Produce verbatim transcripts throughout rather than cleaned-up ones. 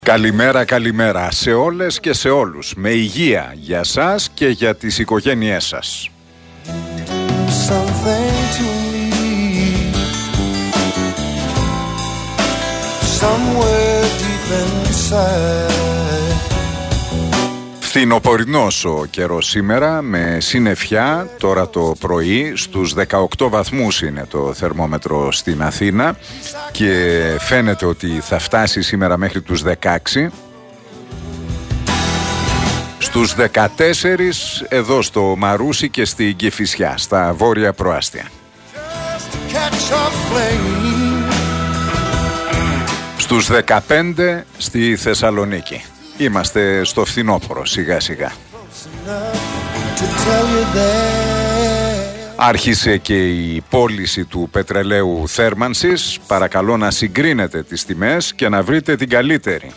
Καλημέρα, καλημέρα σε όλες και σε όλους. Με υγεία για σας και για τις οικογένειές σας. Φθινοπορεινός ο καιρός σήμερα με συννεφιά. Τώρα το πρωί στους δεκαοκτώ βαθμούς είναι το θερμόμετρο στην Αθήνα και φαίνεται ότι θα φτάσει σήμερα μέχρι τους δεκαέξι. Στους δεκατέσσερις εδώ στο Μαρούσι και στην Κηφισιά, στα βόρεια προάστια. Στους δεκαπέντε στη Θεσσαλονίκη. Είμαστε στο φθινόπωρο σιγά σιγά. Άρχισε και η πώληση του πετρελαίου θέρμανσης. Παρακαλώ να συγκρίνετε τις τιμές και να βρείτε την καλύτερη.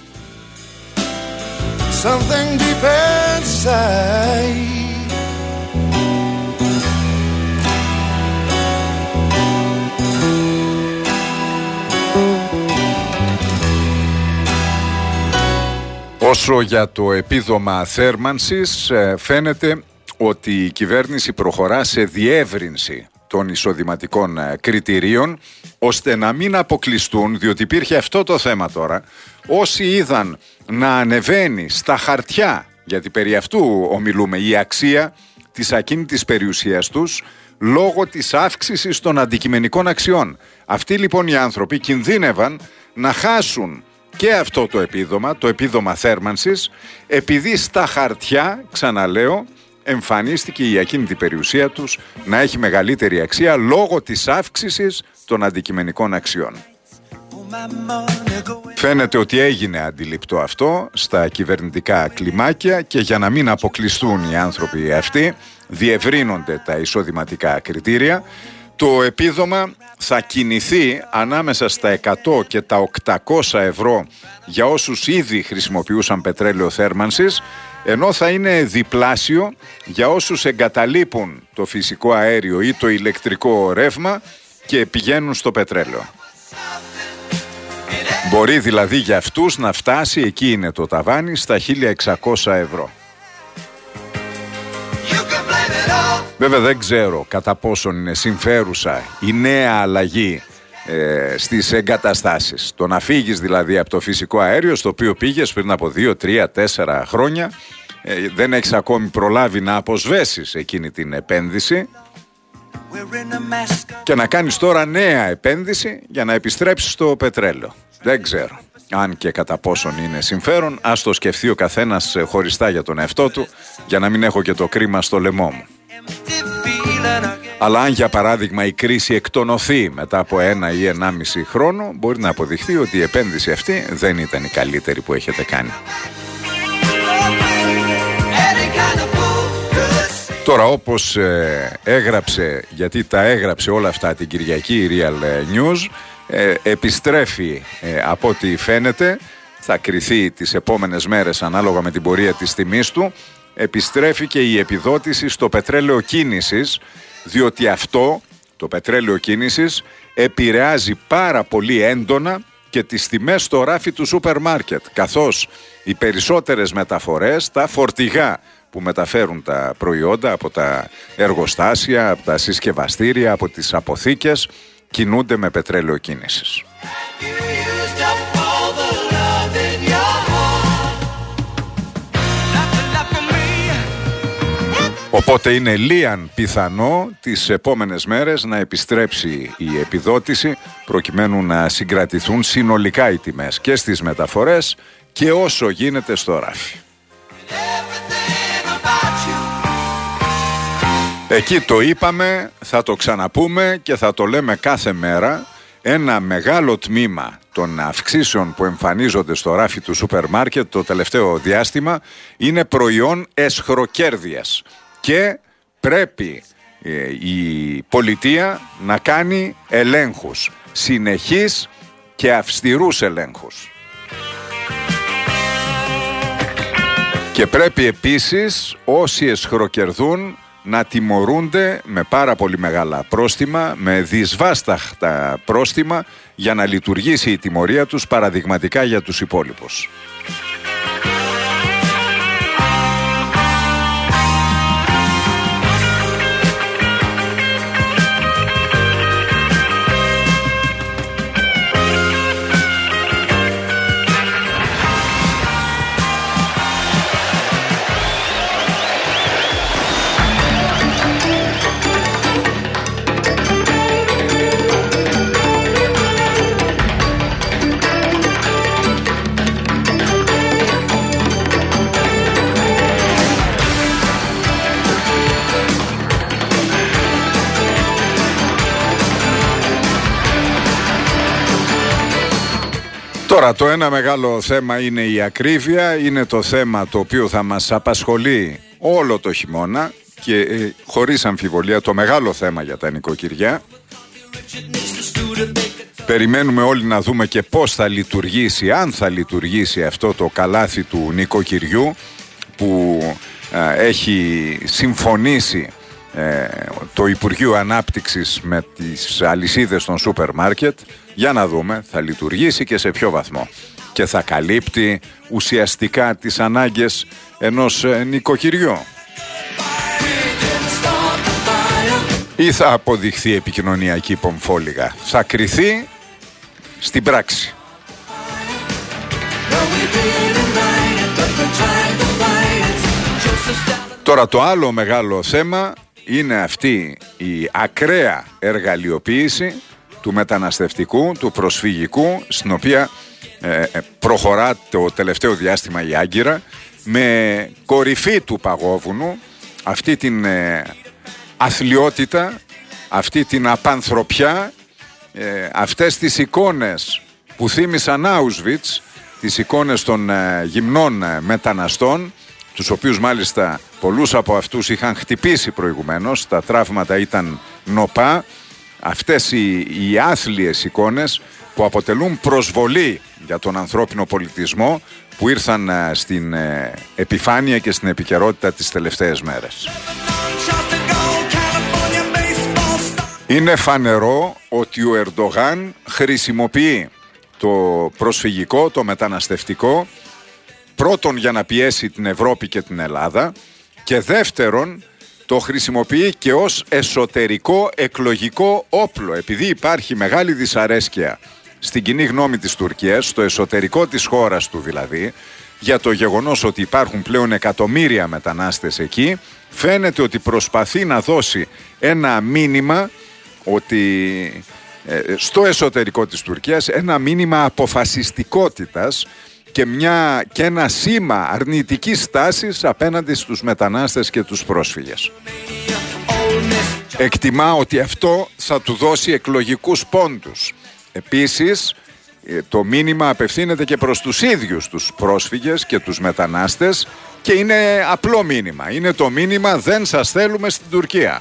Όσο για το επίδομα θέρμανσης, φαίνεται ότι η κυβέρνηση προχωρά σε διεύρυνση των εισοδηματικών κριτηρίων ώστε να μην αποκλειστούν, διότι υπήρχε αυτό το θέμα τώρα, όσοι είδαν να ανεβαίνει στα χαρτιά, γιατί περί αυτού ομιλούμε, η αξία της ακίνητης περιουσίας τους λόγω της αύξησης των αντικειμενικών αξιών. Αυτοί λοιπόν οι άνθρωποι κινδύνευαν να χάσουν και αυτό το επίδομα, το επίδομα θέρμανσης, επειδή στα χαρτιά, ξαναλέω, εμφανίστηκε η ακίνητη περιουσία τους να έχει μεγαλύτερη αξία λόγω της αύξησης των αντικειμενικών αξιών. Φαίνεται ότι έγινε αντιληπτό αυτό στα κυβερνητικά κλιμάκια και για να μην αποκλειστούν οι άνθρωποι αυτοί, διευρύνονται τα εισοδηματικά κριτήρια. Το επίδομα θα κινηθεί ανάμεσα στα εκατό και τα οκτακόσια ευρώ για όσους ήδη χρησιμοποιούσαν πετρέλαιο θέρμανσης, ενώ θα είναι διπλάσιο για όσους εγκαταλείπουν το φυσικό αέριο ή το ηλεκτρικό ρεύμα και πηγαίνουν στο πετρέλαιο. Μπορεί δηλαδή για αυτούς να φτάσει, εκεί είναι το ταβάνι, στα χίλια εξακόσια ευρώ. Βέβαια δεν ξέρω κατά πόσον είναι συμφέρουσα η νέα αλλαγή ε, στις εγκαταστάσεις. Το να φύγεις δηλαδή από το φυσικό αέριο, στο οποίο πήγες πριν από δύο, τρία, τέσσερα χρόνια, ε, δεν έχεις ακόμη προλάβει να αποσβέσεις εκείνη την επένδυση και να κάνεις τώρα νέα επένδυση για να επιστρέψεις στο πετρέλαιο. Δεν ξέρω αν και κατά πόσον είναι συμφέρον. Ας το σκεφτεί ο καθένας χωριστά για τον εαυτό του, για να μην έχω και το κρίμα στο λαιμό μου. Αλλά αν για παράδειγμα η κρίση εκτονωθεί μετά από ένα ή ενάμιση χρόνο, μπορεί να αποδειχθεί ότι η επένδυση αυτή δεν ήταν η καλύτερη που έχετε κάνει. Τώρα, όπως ε, έγραψε, γιατί τα έγραψε όλα αυτά την Κυριακή η Real News, ε, επιστρέφει ε, από ό,τι φαίνεται, θα κριθεί τις επόμενες μέρες ανάλογα με την πορεία της τιμής του, επιστρέφει και η επιδότηση στο πετρέλαιο κίνησης, διότι αυτό, το πετρέλαιο κίνησης, επηρεάζει πάρα πολύ έντονα και τις τιμές στο ράφι του σούπερ μάρκετ, καθώς οι περισσότερες μεταφορές, τα φορτηγά που μεταφέρουν τα προϊόντα από τα εργοστάσια, από τα συσκευαστήρια, από τις αποθήκες, κινούνται με πετρέλαιο κίνησης. Οπότε είναι λίαν πιθανό τις επόμενες μέρες να επιστρέψει η επιδότηση προκειμένου να συγκρατηθούν συνολικά οι τιμές και στις μεταφορές και όσο γίνεται στο ράφι. Εκεί το είπαμε, θα το ξαναπούμε και θα το λέμε κάθε μέρα. Ένα μεγάλο τμήμα των αυξήσεων που εμφανίζονται στο ράφι του σούπερ μάρκετ το τελευταίο διάστημα είναι προϊόν εσχροκέρδειας και πρέπει ε, η πολιτεία να κάνει ελέγχους, συνεχείς και αυστηρούς ελέγχους. Και πρέπει επίσης όσοι εσχροκερδούν να τιμωρούνται με πάρα πολύ μεγάλα πρόστιμα, με δυσβάσταχτα πρόστιμα, για να λειτουργήσει η τιμωρία τους παραδειγματικά για τους υπόλοιπους. Τώρα το ένα μεγάλο θέμα είναι η ακρίβεια, είναι το θέμα το οποίο θα μας απασχολεί όλο το χειμώνα και ε, χωρίς αμφιβολία το μεγάλο θέμα για τα νοικοκυριά. Περιμένουμε όλοι να δούμε και πώς θα λειτουργήσει, αν θα λειτουργήσει αυτό το καλάθι του νοικοκυριού που ε, έχει συμφωνήσει ε, το Υπουργείο Ανάπτυξης με τις αλυσίδες των σούπερ μάρκετ. Για να δούμε, θα λειτουργήσει και σε ποιο βαθμό και θα καλύπτει ουσιαστικά τις ανάγκες ενός ε, νοικοκυριού ή θα αποδειχθεί επικοινωνιακή πομφόλιγα. Θα κριθεί στην πράξη. Τώρα το άλλο μεγάλο θέμα είναι αυτή η ακραία εργαλειοποίηση του μεταναστευτικού, του προσφυγικού, στην οποία ε, προχωρά το τελευταίο διάστημα η Άγκυρα, με κορυφή του παγόβουνου αυτή την ε, αθλιότητα, αυτή την απανθρωπιά, ε, αυτές τις εικόνες που θύμισαν Auschwitz, τις εικόνες των ε, γυμνών ε, μεταναστών, τους οποίους μάλιστα πολλούς από αυτούς είχαν χτυπήσει προηγουμένως, τα τραύματα ήταν νοπά. Αυτές οι, οι άθλιες εικόνες που αποτελούν προσβολή για τον ανθρώπινο πολιτισμό, που ήρθαν ε, στην ε, επιφάνεια και στην επικαιρότητα τις τελευταίες μέρες. Είναι φανερό ότι ο Ερντογάν χρησιμοποιεί το προσφυγικό, το μεταναστευτικό, πρώτον για να πιέσει την Ευρώπη και την Ελλάδα, και δεύτερον το χρησιμοποιεί και ως εσωτερικό εκλογικό όπλο, επειδή υπάρχει μεγάλη δυσαρέσκεια στην κοινή γνώμη της Τουρκίας, στο εσωτερικό της χώρας του δηλαδή, για το γεγονός ότι υπάρχουν πλέον εκατομμύρια μετανάστες εκεί. Φαίνεται ότι προσπαθεί να δώσει ένα μήνυμα ότι ε, στο εσωτερικό της Τουρκίας, ένα μήνυμα αποφασιστικότητας και, μια, και ένα σήμα αρνητικής στάσης απέναντι στους μετανάστες και τους πρόσφυγες. Εκτιμά ότι αυτό θα του δώσει εκλογικούς πόντους. Επίσης, το μήνυμα απευθύνεται και προς τους ίδιους τους πρόσφυγες και τους μετανάστες και είναι απλό μήνυμα. Είναι το μήνυμα «δεν σας θέλουμε στην Τουρκία».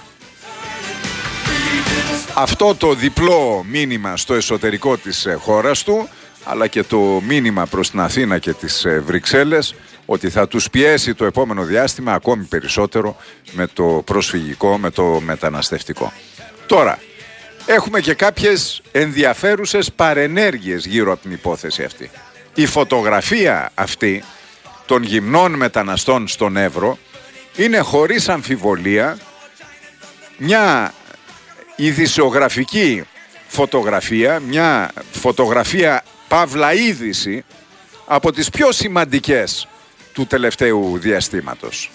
Αυτό το διπλό μήνυμα στο εσωτερικό της χώρας του, αλλά και το μήνυμα προς την Αθήνα και τις Βρυξέλλες, ότι θα τους πιέσει το επόμενο διάστημα ακόμη περισσότερο με το προσφυγικό, με το μεταναστευτικό. Τώρα, έχουμε και κάποιες ενδιαφέρουσες παρενέργειες γύρω από την υπόθεση αυτή. Η φωτογραφία αυτή των γυμνών μεταναστών στον Εύρο είναι χωρίς αμφιβολία μια ειδησιογραφική φωτογραφία, μια φωτογραφία παύλα είδηση από τις πιο σημαντικές του τελευταίου διαστήματος.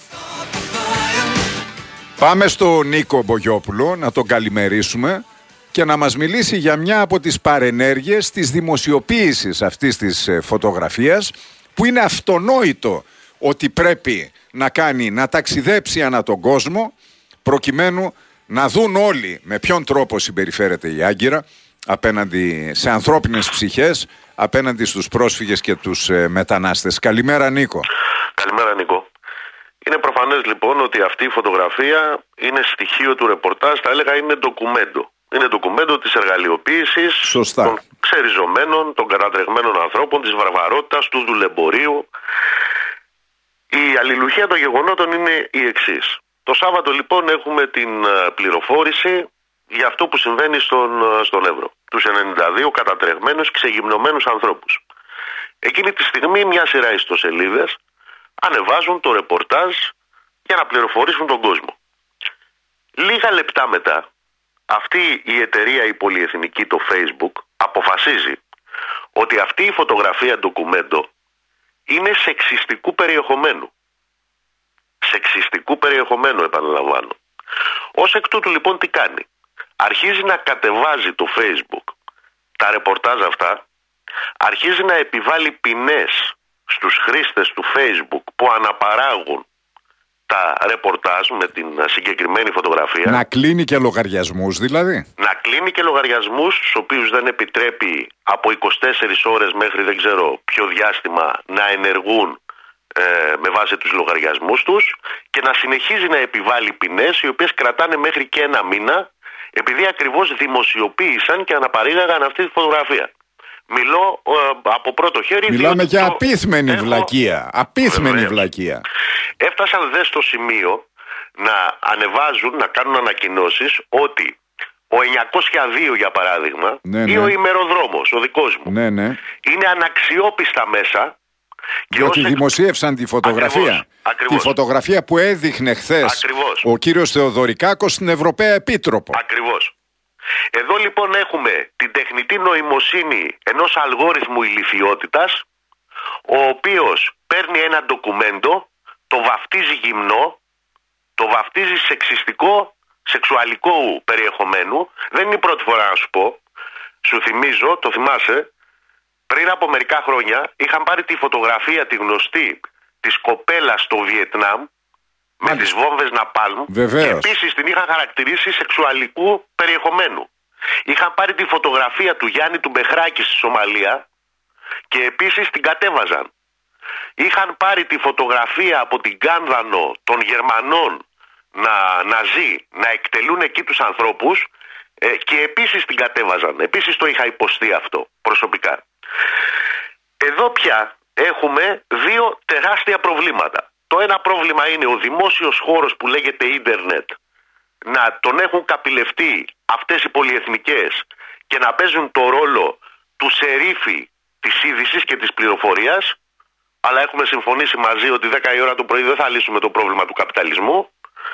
Πάμε στο Νίκο Μπογιόπουλο να τον καλημερίσουμε και να μας μιλήσει για μια από τις παρενέργειες της δημοσιοποίησης αυτής της φωτογραφίας, που είναι αυτονόητο ότι πρέπει να κάνει, να ταξιδέψει ανά τον κόσμο, προκειμένου να δουν όλοι με ποιον τρόπο συμπεριφέρεται η Άγκυρα απέναντι σε ανθρώπινες ψυχές, απέναντι στους πρόσφυγες και τους ε, μετανάστες. Καλημέρα Νίκο. Καλημέρα Νίκο. Είναι προφανές λοιπόν ότι αυτή η φωτογραφία είναι στοιχείο του ρεπορτάζ, θα έλεγα είναι ντοκουμέντο. Είναι ντοκουμέντο της εργαλειοποίησης, Σωστά. των ξεριζωμένων, των κατατρεγμένων ανθρώπων, της βαρβαρότητας, του δουλεμπορίου. Η αλληλουχία των γεγονότων είναι η εξής. Το Σάββατο λοιπόν έχουμε την πληροφόρηση για αυτό που συμβαίνει στον, στον Εύρο. Τους ενενήντα δύο κατατρεγμένους, ξεγυμνωμένους ανθρώπους. Εκείνη τη στιγμή μια σειρά ιστοσελίδες ανεβάζουν το ρεπορτάζ για να πληροφορήσουν τον κόσμο. Λίγα λεπτά μετά, αυτή η εταιρεία η πολυεθνική, το Facebook, αποφασίζει ότι αυτή η φωτογραφία ντοκουμέντο είναι σεξιστικού περιεχομένου. Σεξιστικού περιεχομένου, επαναλαμβάνω. Ως εκ τούτου λοιπόν τι κάνει? Αρχίζει να κατεβάζει το Facebook τα ρεπορτάζ αυτά, αρχίζει να επιβάλλει ποινές στους χρήστες του Facebook που αναπαράγουν τα ρεπορτάζ με την συγκεκριμένη φωτογραφία. Να κλείνει και λογαριασμούς δηλαδή. Να κλείνει και λογαριασμούς, στους οποίους δεν επιτρέπει από είκοσι τέσσερις ώρες μέχρι δεν ξέρω ποιο διάστημα να ενεργούν ε, με βάση τους λογαριασμούς τους, και να συνεχίζει να επιβάλλει ποινές οι οποίες κρατάνε μέχρι και ένα μήνα, επειδή ακριβώς δημοσιοποίησαν και αναπαρήγαγαν αυτή τη φωτογραφία. Μιλώ ε, από πρώτο χέρι. Μιλάμε για απίθμενη έχω... βλακεία. Απίθμενη Βεβαίως. βλακεία. Έφτασαν δε στο σημείο να ανεβάζουν, να κάνουν ανακοινώσεις ότι ο εννιακόσια δύο για παράδειγμα, ναι, ναι. ή ο ημεροδρόμος, ο δικός μου, ναι, ναι. είναι αναξιόπιστα μέσα. Διότι δημοσίευσαν τη φωτογραφία. Ακριβώς, ακριβώς. Τη φωτογραφία που έδειχνε χθες ο κύριος Θεοδωρικάκος στην Ευρωπαία Επίτροπο. Ακριβώς. Εδώ λοιπόν έχουμε την τεχνητή νοημοσύνη ενός αλγόριθμου ηλιθιότητας, ο οποίος παίρνει ένα ντοκουμέντο, το βαφτίζει γυμνό, το βαφτίζει σεξιστικό, σεξουαλικό περιεχομένου. Δεν είναι η πρώτη φορά να σου πω. Σου θυμίζω, το θυμάσαι, πριν από μερικά χρόνια είχαν πάρει τη φωτογραφία τη γνωστή της κοπέλας στο Βιετνάμ με τις βόμβες Ναπάλμ, και επίσης την είχαν χαρακτηρίσει σεξουαλικού περιεχομένου. Είχαν πάρει τη φωτογραφία του Γιάννη του Μπεχράκη στη Σομαλία και επίσης την κατέβαζαν. Είχαν πάρει τη φωτογραφία από την Κάνδανο των Γερμανών να, να ζει, να εκτελούν εκεί τους ανθρώπους, ε, και επίσης την κατέβαζαν. Επίσης το είχα υποστεί αυτό προσωπικά. Εδώ πια έχουμε δύο τεράστια προβλήματα. Το ένα πρόβλημα είναι ο δημόσιος χώρος που λέγεται ίντερνετ να τον έχουν καπηλευτεί αυτές οι πολυεθνικές και να παίζουν το ρόλο του σερίφη της είδησης και της πληροφορίας, αλλά έχουμε συμφωνήσει μαζί ότι δέκα η ώρα το πρωί δεν θα λύσουμε το πρόβλημα του καπιταλισμού.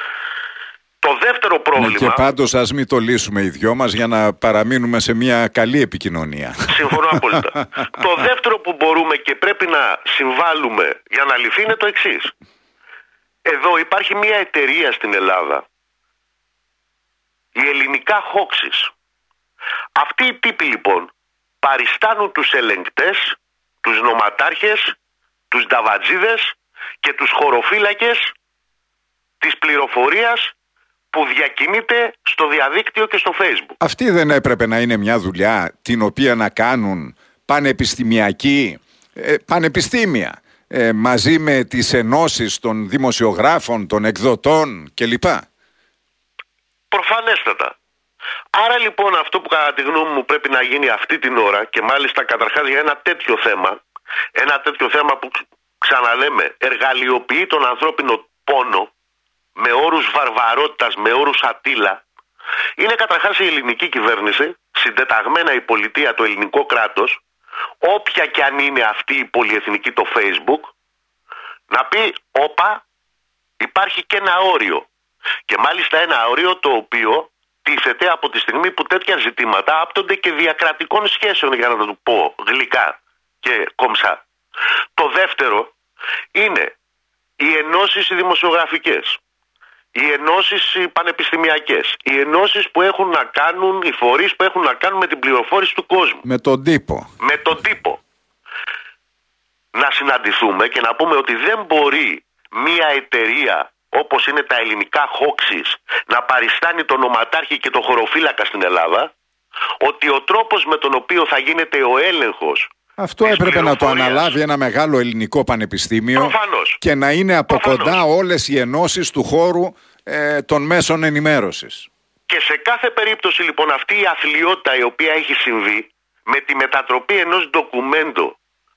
Το δεύτερο πρόβλημα... Ναι, και πάντως ας μην το λύσουμε οι δυο μας για να παραμείνουμε σε μια καλή επικοινωνία. Συμφωνώ απόλυτα. Το δεύτερο που μπορούμε και πρέπει να συμβάλλουμε για να λυθεί είναι το εξής. Εδώ υπάρχει μια εταιρεία στην Ελλάδα, η Ελληνικά Χόξης. Αυτοί οι τύποι λοιπόν παριστάνουν τους ελεγκτές, τους νοματάρχες, τους νταβατζίδες και τους χωροφύλακες της πληροφορίας που διακινείται στο διαδίκτυο και στο Facebook. Αυτή δεν έπρεπε να είναι μια δουλειά την οποία να κάνουν πανεπιστημιακοί, ε, πανεπιστήμια, ε, μαζί με τις ενώσεις των δημοσιογράφων, των εκδοτών κλπ. Προφανέστατα. Άρα λοιπόν αυτό που κατά τη γνώμη μου πρέπει να γίνει αυτή την ώρα, και μάλιστα καταρχάς για ένα τέτοιο θέμα, ένα τέτοιο θέμα που ξαναλέμε εργαλειοποιεί τον ανθρώπινο πόνο με όρους βαρβαρότητας, με όρους ατύλα, είναι καταρχάς η ελληνική κυβέρνηση, συντεταγμένα η πολιτεία, το ελληνικό κράτος, όποια και αν είναι αυτή η πολυεθνική, το Facebook, να πει όπα, υπάρχει και ένα όριο. Και μάλιστα ένα όριο το οποίο τίθεται από τη στιγμή που τέτοια ζητήματα άπτονται και διακρατικών σχέσεων, για να το πω γλυκά και κομψά. Το δεύτερο είναι οι ενώσεις οι δημοσιογραφικές, οι ενώσεις οι πανεπιστημιακές, οι ενώσεις που έχουν να κάνουν, οι φορείς που έχουν να κάνουν με την πληροφόρηση του κόσμου. Με τον τύπο. Με τον τύπο. Να συναντηθούμε και να πούμε ότι δεν μπορεί μία εταιρεία όπως είναι τα Ελληνικά Χόξης να παριστάνει τον νοματάρχη και τον χωροφύλακα στην Ελλάδα, ότι ο τρόπος με τον οποίο θα γίνεται ο έλεγχος. Αυτό έπρεπε να το αναλάβει ένα μεγάλο ελληνικό πανεπιστήμιο. Προφανώς. Και να είναι από Προφανώς. κοντά όλες οι ενώσεις του χώρου ε, των μέσων ενημέρωσης. Και σε κάθε περίπτωση λοιπόν αυτή η αθλιότητα η οποία έχει συμβεί με τη μετατροπή ενός ντοκουμέντο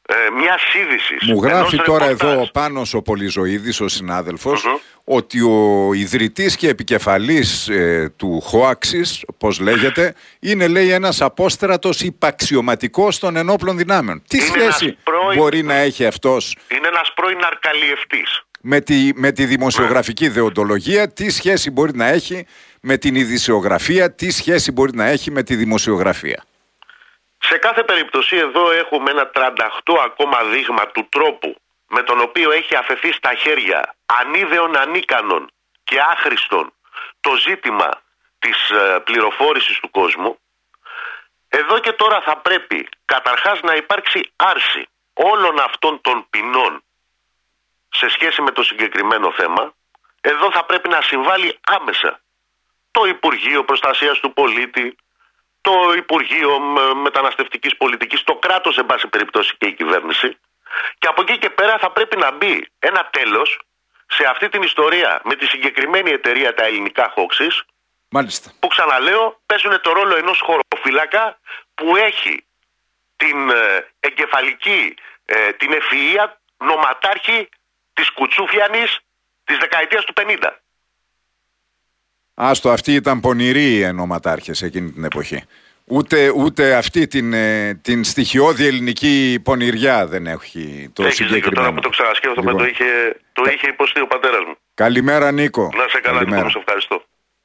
ε, μιας είδησης. Μου γράφει τώρα ρεπορτάζ. εδώ ο Πάνος ο Πολυζωίδης, ο συνάδελφος, Mm-hmm. ότι ο ιδρυτής και επικεφαλής ε, του Χόαξης, πώς λέγεται, είναι, λέει, ένας απόστρατος υπαξιωματικός των ενόπλων δυνάμεων. Τι Είναι σχέση πρώην... μπορεί να έχει αυτός Είναι ένας πρώην αρκαλιευτής. με τη, με τη δημοσιογραφική δεοντολογία, τι σχέση μπορεί να έχει με την ειδησιογραφία, τι σχέση μπορεί να έχει με τη δημοσιογραφία. Σε κάθε περίπτωση εδώ έχουμε ένα τριάντα οκτώ ακόμα δείγμα του τρόπου με τον οποίο έχει αφαιθεί στα χέρια ανίδεων, ανίκανων και άχρηστων το ζήτημα της ε, πληροφόρησης του κόσμου. Εδώ και τώρα θα πρέπει καταρχάς να υπάρξει άρση όλων αυτών των ποινών σε σχέση με το συγκεκριμένο θέμα. Εδώ θα πρέπει να συμβάλλει άμεσα το Υπουργείο Προστασίας του Πολίτη, το Υπουργείο Μεταναστευτικής Πολιτικής, το κράτος εν πάση περιπτώσει και η κυβέρνηση. Και από εκεί και πέρα θα πρέπει να μπει ένα τέλος σε αυτή την ιστορία με τη συγκεκριμένη εταιρεία, τα ελληνικά Χόξης, Μάλιστα. που ξαναλέω παίζουν το ρόλο ενός χωροφύλακα που έχει την ε, εγκεφαλική, ε, την ευφυΐα νοματάρχη της Κουτσούφιανης της δεκαετίας του πενήντα. Άστο, αυτοί ήταν πονηροί οι ενωματάρχες εκείνη την εποχή. Ούτε, ούτε αυτή την, την στοιχειώδη ελληνική πονηριά δεν έχει το Έχεις συγκεκριμένο. δίκιο, τώρα που το ξανασκέφτομαι, λοιπόν, το, είχε, το είχε υποστεί ο πατέρας μου. Καλημέρα, Νίκο. Να σε καλά, Νίκο, σε ευχαριστώ.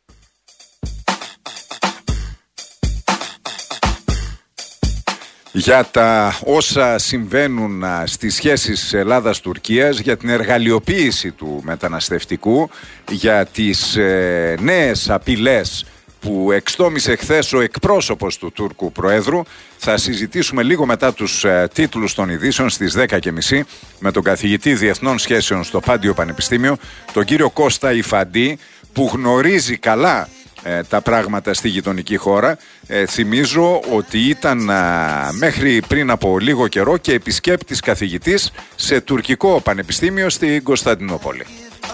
Για τα όσα συμβαίνουν στις σχέσεις Ελλάδας-Τουρκίας, για την εργαλειοποίηση του μεταναστευτικού, για τις ε, νέες απειλές που εξτόμησε χθες ο εκπρόσωπος του Τούρκου Προέδρου. Θα συζητήσουμε λίγο μετά τους ε, τίτλους των ειδήσεων στις δέκα και μισή με τον καθηγητή Διεθνών Σχέσεων στο Πάντιο Πανεπιστήμιο, τον κύριο Κώστα Ιφαντή, που γνωρίζει καλά ε, τα πράγματα στη γειτονική χώρα. Ε, θυμίζω ότι ήταν α, μέχρι πριν από λίγο καιρό και επισκέπτης καθηγητής σε τουρκικό πανεπιστήμιο στην Κωνσταντινούπολη.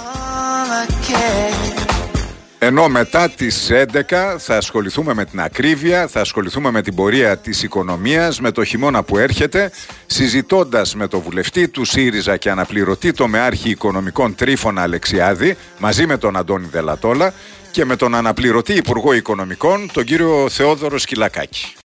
Ενώ μετά τις έντεκα θα ασχοληθούμε με την ακρίβεια, θα ασχοληθούμε με την πορεία της οικονομίας, με το χειμώνα που έρχεται, συζητώντας με το βουλευτή του ΣΥΡΙΖΑ και αναπληρωτή τομεάρχη οικονομικών Τρίφωνα Αλεξιάδη, μαζί με τον Αντώνη Δελατόλα, και με τον αναπληρωτή Υπουργό Οικονομικών, τον κύριο Θεόδωρο Σκυλακάκη.